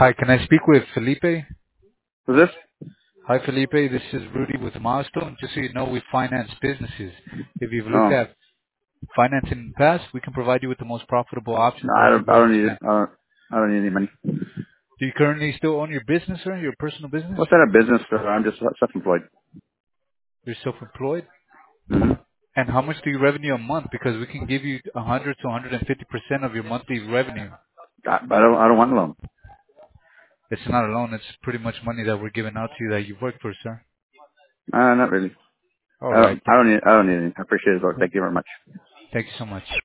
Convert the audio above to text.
Hi, can I speak with Felipe? Who's this? Hi, Felipe. This is Rudy with Milestone. Just so you know, we finance businesses. If you've looked Oh, at financing in the past, we can provide you with the most profitable no, option for I don't. I everybody don't who's need it. fan. I don't need any money. Do you currently still own your business, or your personal business? What's that a business? I'm just self-employed. You're self-employed? Mm-hmm. And how much do you revenue a month? Because we can give you 100 to 150% of your monthly revenue. But I don't. I don't want a loan. It's not a loan. It's pretty much money that we're giving out to you that you've worked for, sir. Not really. All right. I don't need. I don't need any. I appreciate it, though. Thank you very much. Thank you so much.